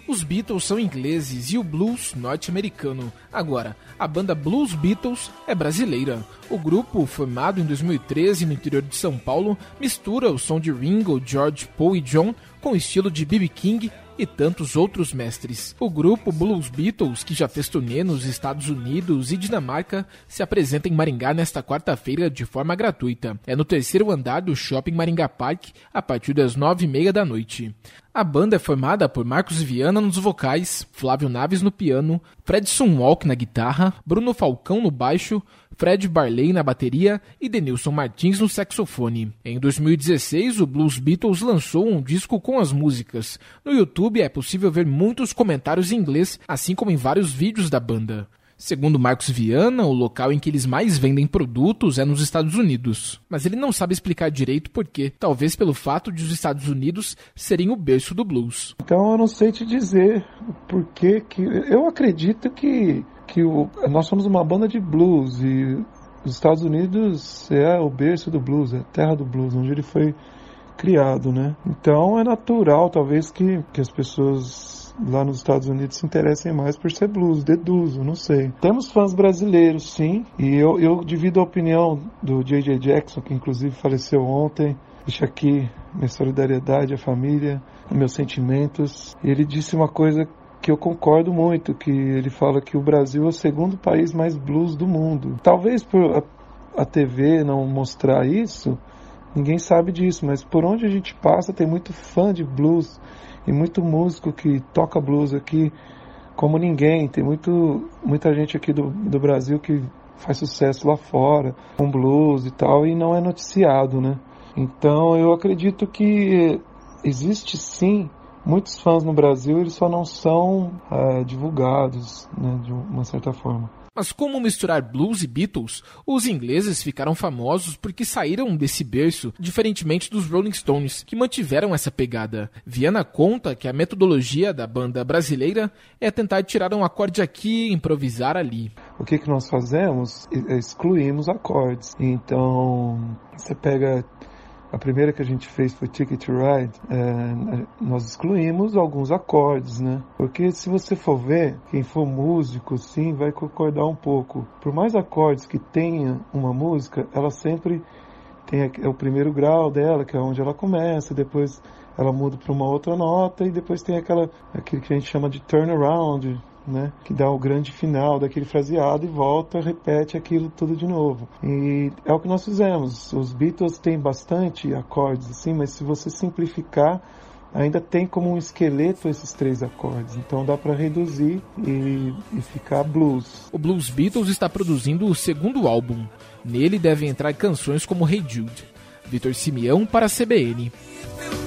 Os Beatles são ingleses e o blues norte-americano. Agora, a banda Blues Beatles é brasileira. O grupo, formado em 2013 no interior de São Paulo, mistura o som de Ringo, George, Paul e John com o estilo de B.B. King e tantos outros mestres. O grupo Blues Beatles, que já fez turnê nos Estados Unidos e Dinamarca, se apresenta em Maringá nesta quarta-feira de forma gratuita. É no terceiro andar do Shopping Maringá Park, a partir das 9h30 da noite. A banda é formada por Marcos Viana nos vocais, Flávio Naves no piano, Fredson Walk na guitarra, Bruno Falcão no baixo, Fred Barley na bateria e Denilson Martins no saxofone. Em 2016, o Blues Beatles lançou um disco com as músicas. No YouTube é possível ver muitos comentários em inglês, assim como em vários vídeos da banda. Segundo Marcos Viana, o local em que eles mais vendem produtos é nos Estados Unidos. Mas ele não sabe explicar direito por quê. Talvez pelo fato de os Estados Unidos serem o berço do blues. Então eu não sei te dizer o porquê que... Eu acredito que nós somos uma banda de blues e os Estados Unidos é o berço do blues, é a terra do blues, onde ele foi criado, né? Então é natural, talvez, que as pessoas lá nos Estados Unidos se interessem mais por ser blues, deduzo, não sei. Temos fãs brasileiros, sim, e eu divido a opinião do J.J. Jackson, que inclusive faleceu ontem. Deixo aqui minha solidariedade à família, meus sentimentos. E ele disse uma coisa que eu concordo muito, que ele fala que o Brasil é o segundo país mais blues do mundo. Talvez por a TV não mostrar isso, ninguém sabe disso, mas por onde a gente passa tem muito fã de blues e muito músico que toca blues aqui como ninguém. Tem muita gente aqui do Brasil que faz sucesso lá fora com blues e tal, e não é noticiado, né? Então eu acredito que existe sim muitos fãs no Brasil, eles só não são divulgados, né, de uma certa forma. Mas como misturar blues e Beatles, os ingleses ficaram famosos porque saíram desse berço, diferentemente dos Rolling Stones, que mantiveram essa pegada. Viana conta que a metodologia da banda brasileira é tentar tirar um acorde aqui e improvisar ali. O que nós fazemos? Excluímos acordes. Então, você pega... A primeira que a gente fez foi Ticket to Ride, nós excluímos alguns acordes, né? Porque se você for ver, quem for músico, sim, vai concordar um pouco. Por mais acordes que tenha uma música, ela sempre tem o primeiro grau dela, que é onde ela começa, depois ela muda para uma outra nota, e depois tem aquilo que a gente chama de turnaround, né, que dá o grande final daquele fraseado e volta, repete aquilo tudo de novo. E é o que nós fizemos. Os Beatles têm bastante acordes assim, mas se você simplificar, ainda tem como um esqueleto esses 3 acordes. Então dá para reduzir e ficar blues. O Blues Beatles está produzindo o segundo álbum. Nele devem entrar canções como Hey Jude. Vitor Simeão para a CBN.